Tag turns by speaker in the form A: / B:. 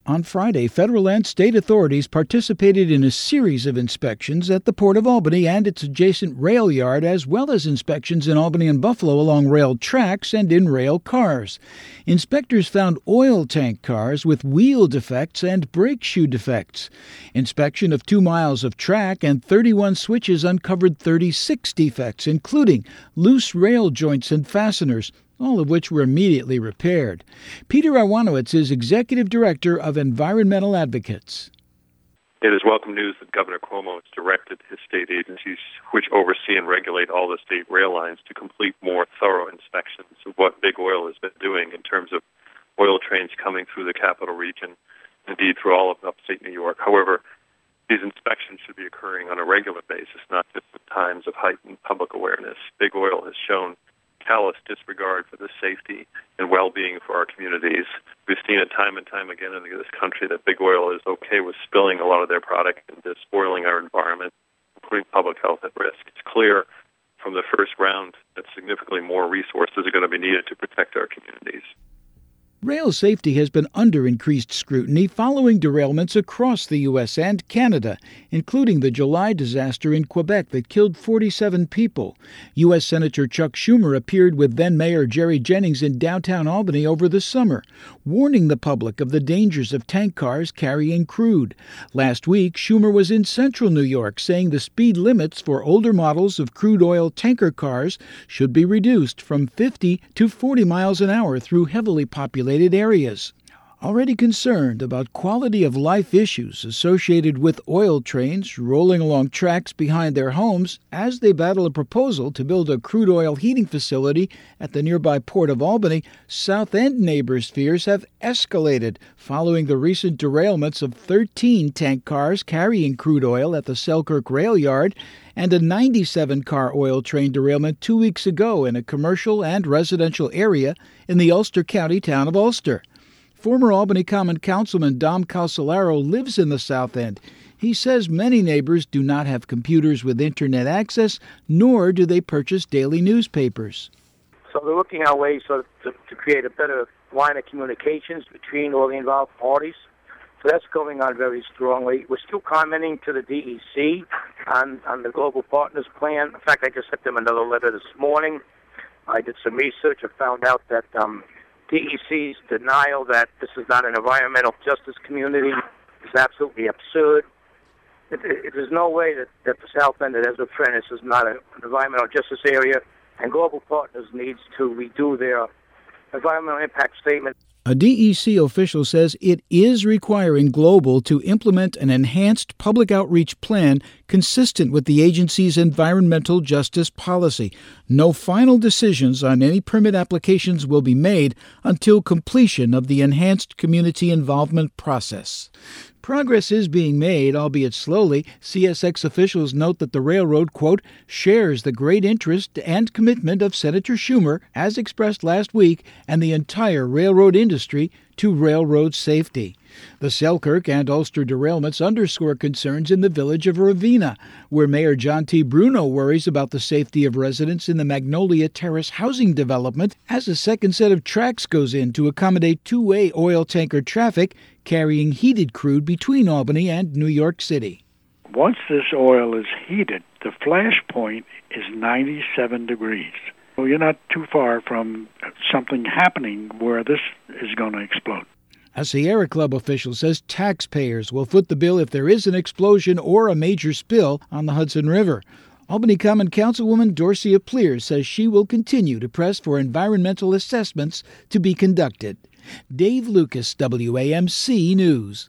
A: On Friday, federal and state authorities participated in a series of inspections at the Port of Albany and its adjacent rail yard, as well as inspections in Albany and Buffalo along rail tracks and in rail cars. Inspectors found oil tank cars with wheel defects and brake shoe defects. Inspection of 2 miles of track and 31 switches uncovered 36 defects, including loose rail joints and fasteners, all of which were immediately repaired. Peter Iwanowitz is Executive Director of Environmental Advocates.
B: It is welcome news that Governor Cuomo has directed his state agencies, which oversee and regulate all the state rail lines, to complete more thorough inspections of what Big Oil has been doing in terms of oil trains coming through the capital region, indeed through all of upstate New York. However, these inspections should be occurring on a regular basis, not just at times of heightened public awareness. Big Oil has shown callous disregard for the safety and well-being for our communities. We've seen it time and time again in this country that Big Oil is okay with spilling a lot of their product and spoiling our environment, putting public health at risk. It's clear from the first round that significantly more resources are going to be needed to protect our communities.
A: Rail safety has been under increased scrutiny following derailments across the U.S. and Canada, including the July disaster in Quebec that killed 47 people. U.S. Senator Chuck Schumer appeared with then-Mayor Jerry Jennings in downtown Albany over the summer, warning the public of the dangers of tank cars carrying crude. Last week, Schumer was in central New York, saying the speed limits for older models of crude oil tanker cars should be reduced from 50 to 40 miles an hour through heavily populated areas. Already concerned about quality of life issues associated with oil trains rolling along tracks behind their homes as they battle a proposal to build a crude oil heating facility at the nearby Port of Albany, South End neighbors' fears have escalated following the recent derailments of 13 tank cars carrying crude oil at the Selkirk Rail Yard and a 97-car oil train derailment 2 weeks ago in a commercial and residential area in the Ulster County town of Ulster. Former Albany Common Councilman Dom Calcelaro lives in the South End. He says many neighbors do not have computers with internet access, nor do they purchase daily newspapers.
C: So they're looking at ways to create a better line of communications between all the involved parties. So that's going on very strongly. We're still commenting to the DEC on the Global Partners Plan. In fact, I just sent them another letter this morning. I did some research and found out that DEC's denial that this is not an environmental justice community is absolutely absurd. There's no way that the South End of Ezra Prentice is not an environmental justice area, and Global Partners needs to redo their environmental impact statement.
A: A DEC official says it is requiring Global to implement an enhanced public outreach plan consistent with the agency's environmental justice policy. No final decisions on any permit applications will be made until completion of the enhanced community involvement process. Progress is being made, albeit slowly. CSX officials note that the railroad, quote, shares the great interest and commitment of Senator Schumer, as expressed last week, and the entire railroad industry to railroad safety. The Selkirk and Ulster derailments underscore concerns in the village of Ravenna, where Mayor John T. Bruno worries about the safety of residents in the Magnolia Terrace housing development as a second set of tracks goes in to accommodate two-way oil tanker traffic carrying heated crude between Albany and New York City.
D: Once this oil is heated, the flash point is 97 degrees. So you're not too far from something happening where this is going to explode.
A: A Sierra Club official says taxpayers will foot the bill if there is an explosion or a major spill on the Hudson River. Albany Common Councilwoman Dorcia Pleers says she will continue to press for environmental assessments to be conducted. Dave Lucas, WAMC News.